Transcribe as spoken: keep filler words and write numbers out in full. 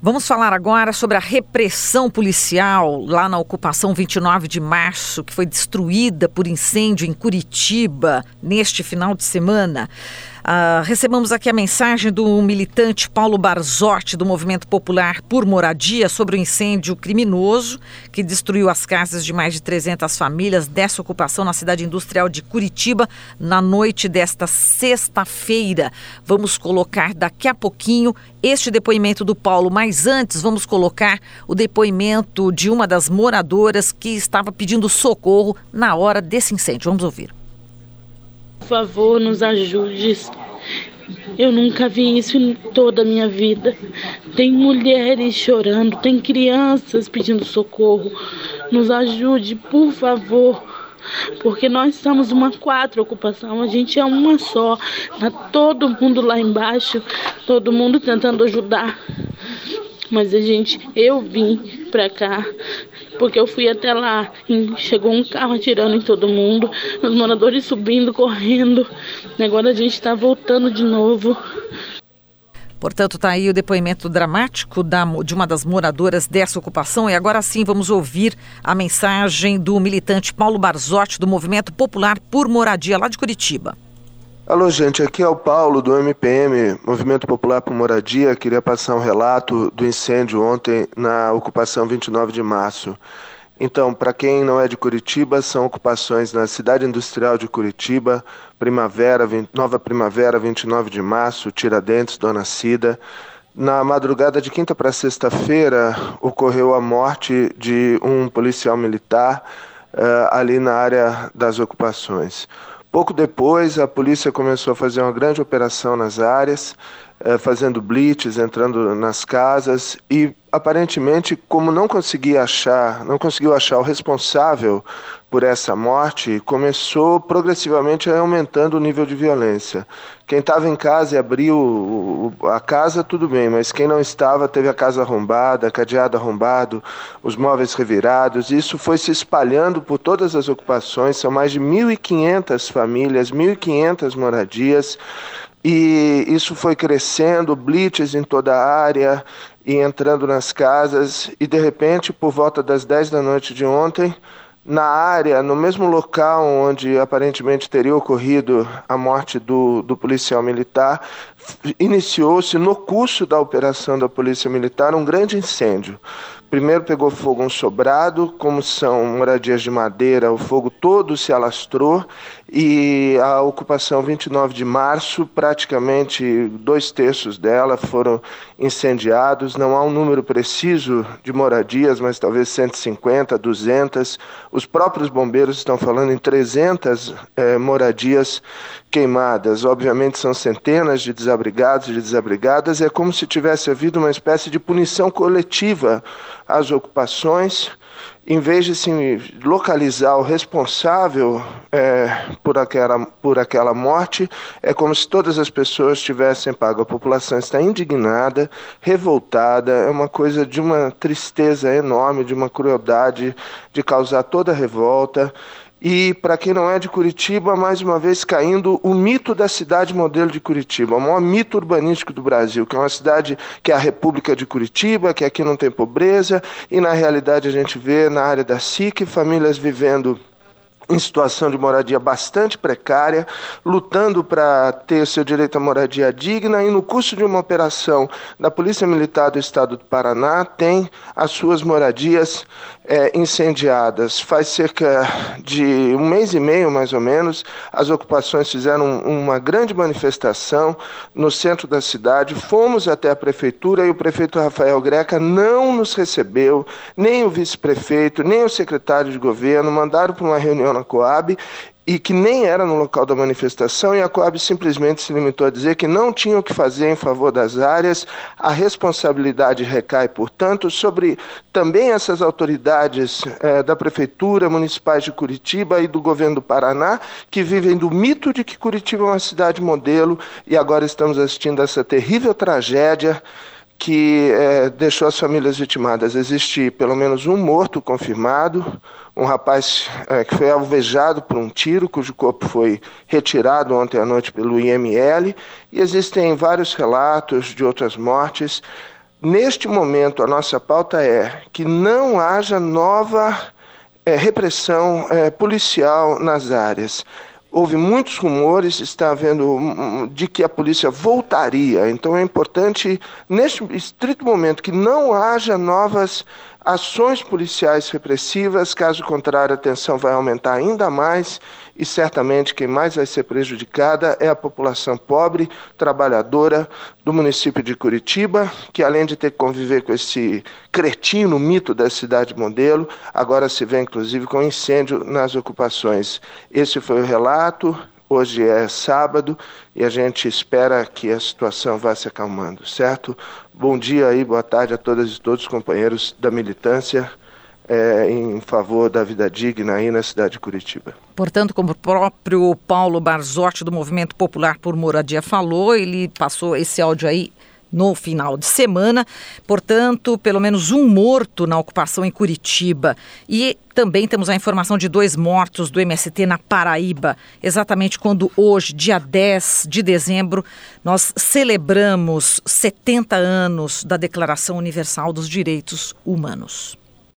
Vamos falar agora sobre a repressão policial lá na ocupação vinte e nove de março, que foi destruída por incêndio em Curitiba neste final de semana. Uh, recebemos aqui a mensagem do militante Paulo Barzotti, do Movimento Popular por Moradia, sobre o incêndio criminoso que destruiu as casas de mais de trezentas famílias dessa ocupação na cidade industrial de Curitiba na noite desta sexta-feira. Vamos colocar daqui a pouquinho este depoimento do Paulo, mas antes vamos colocar o depoimento de uma das moradoras que estava pedindo socorro na hora desse incêndio. Vamos ouvir. Por favor, nos ajude. Eu nunca vi isso em toda a minha vida. Tem mulheres chorando, tem crianças pedindo socorro. Nos ajude, por favor. Porque nós somos uma quatro ocupação, a gente é uma só. Tá todo mundo lá embaixo, todo mundo tentando ajudar. Mas a gente, eu vim pra cá, porque eu fui até lá, e chegou um carro atirando em todo mundo, os moradores subindo, correndo, e agora a gente está voltando de novo. Portanto, está aí o depoimento dramático da, de uma das moradoras dessa ocupação. E agora sim vamos ouvir a mensagem do militante Paulo Barzotti, do Movimento Popular por Moradia, lá de Curitiba. Alô, gente, aqui é o Paulo do M P M, Movimento Popular por Moradia. Queria passar um relato do incêndio ontem na ocupação vinte e nove de março. Então, para quem não é de Curitiba, são ocupações na cidade industrial de Curitiba, Primavera, Nova Primavera, vinte e nove de março, Tiradentes, Dona Cida. Na madrugada de quinta para sexta-feira, ocorreu a morte de um policial militar uh, ali na área das ocupações. Pouco depois, a polícia começou a fazer uma grande operação nas áreas, eh, fazendo blitz, entrando nas casas e, aparentemente, como não conseguia achar, não conseguiu achar o responsável por essa morte, começou progressivamente a ir aumentando o nível de violência. Quem estava em casa e abriu a casa, tudo bem, mas quem não estava teve a casa arrombada, cadeado arrombado, os móveis revirados. Isso foi se espalhando por todas as ocupações, são mais de mil e quinhentas famílias, mil e quinhentas moradias, e isso foi crescendo, blitz em toda a área e entrando nas casas, e de repente, por volta das dez da noite de ontem, na área, no mesmo local onde aparentemente teria ocorrido a morte do, do policial militar, iniciou-se no curso da operação da Polícia Militar um grande incêndio. Primeiro pegou fogo um sobrado, como são moradias de madeira, o fogo todo se alastrou e a ocupação vinte e nove de março, praticamente dois terços dela foram incendiados. Não há um número preciso de moradias, mas talvez cento e cinquenta, duzentas. Os próprios bombeiros estão falando em trezentas eh, moradias queimadas. Obviamente são centenas de desabrigados e de desabrigadas. É como se tivesse havido uma espécie de punição coletiva às ocupações. Em vez de se localizar o responsável é, por, aquela, por aquela morte, é como se todas as pessoas tivessem pago. A população está indignada, revoltada, é uma coisa de uma tristeza enorme, de uma crueldade, de causar toda a revolta. E, para quem não é de Curitiba, mais uma vez caindo o mito da cidade modelo de Curitiba, o maior mito urbanístico do Brasil, que é uma cidade que é a República de Curitiba, que aqui não tem pobreza, e na realidade a gente vê na área da S I C famílias vivendo em situação de moradia bastante precária, lutando para ter seu direito à moradia digna, e no curso de uma operação da Polícia Militar do Estado do Paraná, tem as suas moradias é, incendiadas. Faz cerca de um mês e meio, mais ou menos, as ocupações fizeram uma grande manifestação no centro da cidade. Fomos até a prefeitura e o prefeito Rafael Greca não nos recebeu, nem o vice-prefeito, nem o secretário de governo, mandaram para uma reunião na Coab, e que nem era no local da manifestação, e a Coab simplesmente se limitou a dizer que não tinha o que fazer em favor das áreas. A responsabilidade recai, portanto, sobre também essas autoridades eh, da Prefeitura, municipais de Curitiba e do governo do Paraná, que vivem do mito de que Curitiba é uma cidade modelo, e agora estamos assistindo a essa terrível tragédia que é, deixou as famílias vitimadas. Existe pelo menos um morto confirmado, um rapaz é, que foi alvejado por um tiro, cujo corpo foi retirado ontem à noite pelo I M L, e existem vários relatos de outras mortes. neste momento, a nossa pauta é que não haja nova é, repressão é, policial nas áreas. Houve muitos rumores, está havendo, de que a polícia voltaria. Então é importante, neste estrito momento, que não haja novas ações policiais repressivas. Caso contrário, a tensão vai aumentar ainda mais e certamente quem mais vai ser prejudicada é a população pobre, trabalhadora do município de Curitiba, que além de ter que conviver com esse cretino mito da cidade modelo, agora se vê inclusive com incêndio nas ocupações. Esse foi o relato. Hoje é sábado e a gente espera que a situação vá se acalmando, certo? Bom dia aí, boa tarde a todas e todos os companheiros da militância é, em favor da vida digna aí na cidade de Curitiba. Portanto, como o próprio Paulo Barzotti do Movimento Popular por Moradia falou, ele passou esse áudio aí no final de semana, portanto, pelo menos um morto na ocupação em Curitiba. E também temos a informação de dois mortos do M S T na Paraíba, exatamente quando hoje, dia dez de dezembro, nós celebramos setenta anos da Declaração Universal dos Direitos Humanos.